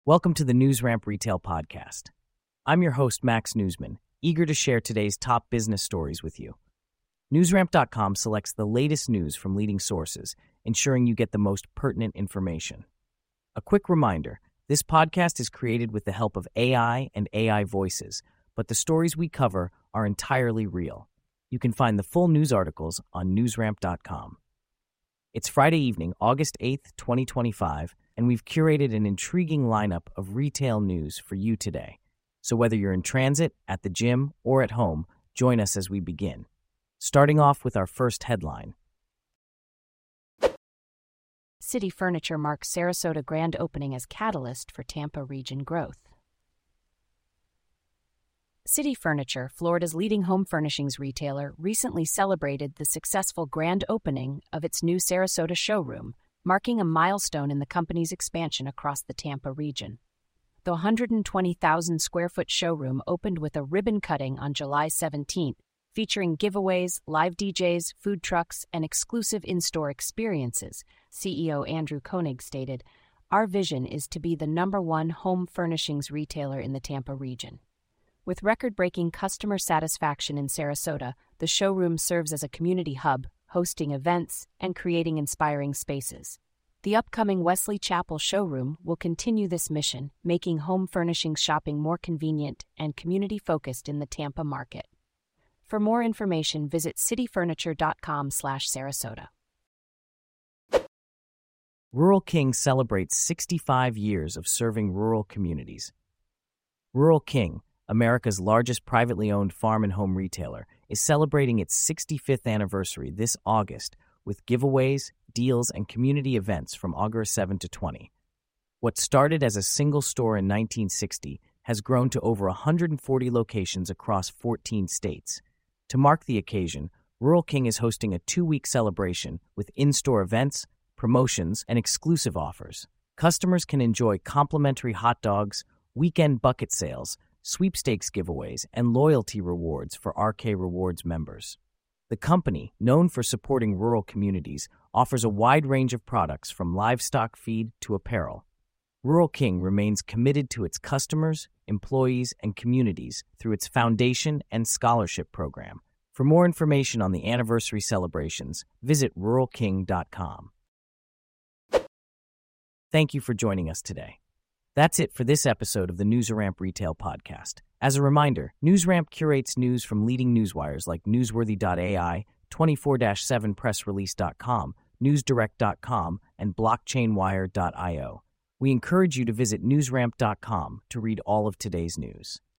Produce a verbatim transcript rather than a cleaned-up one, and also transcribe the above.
Welcome to the NewsRamp Retail Podcast. I'm your host, Max Newsman, eager to share today's top business stories with you. NewsRamp dot com selects the latest news from leading sources, ensuring you get the most pertinent information. A quick reminder, this podcast is created with the help of A I and A I voices, but the stories we cover are entirely real. You can find the full news articles on NewsRamp dot com. It's Friday evening, August eighth, twenty twenty-five, and we've curated an intriguing lineup of retail news for you today. So whether you're in transit, at the gym, or at home, join us as we begin. Starting off with our first headline. City Furniture marks Sarasota grand opening as catalyst for Tampa region growth. City Furniture, Florida's leading home furnishings retailer, recently celebrated the successful grand opening of its new Sarasota showroom, marking a milestone in the company's expansion across the Tampa region. The one hundred twenty thousand square foot showroom opened with a ribbon cutting on July seventeenth, featuring giveaways, live D Js, food trucks, and exclusive in-store experiences. C E O Andrew Koenig stated, "Our vision is to be the number one home furnishings retailer in the Tampa region." With record-breaking customer satisfaction in Sarasota, the showroom serves as a community hub, hosting events and creating inspiring spaces. The upcoming Wesley Chapel showroom will continue this mission, making home furnishings shopping more convenient and community-focused in the Tampa market. For more information, visit city furniture dot com slash Sarasota. Rural King celebrates sixty-five years of serving rural communities. Rural King, America's largest privately owned farm and home retailer, is celebrating its sixty-fifth anniversary this August with giveaways, deals, and community events from August seventh to twentieth. What started as a single store in nineteen sixty has grown to over one hundred forty locations across fourteen states. To mark the occasion, Rural King is hosting a two-week celebration with in-store events, promotions, and exclusive offers. Customers can enjoy complimentary hot dogs, weekend bucket sales, sweepstakes giveaways, and loyalty rewards for R K Rewards members. The company, known for supporting rural communities, offers a wide range of products from livestock feed to apparel. Rural King remains committed to its customers, employees, and communities through its foundation and scholarship program. For more information on the anniversary celebrations, visit rural king dot com. Thank you for joining us today. That's it for this episode of the NewsRamp Retail Podcast. As a reminder, NewsRamp curates news from leading newswires like newsworthy dot A I, twenty-four seven press release dot com, news direct dot com, and blockchain wire dot io. We encourage you to visit newsramp dot com to read all of today's news.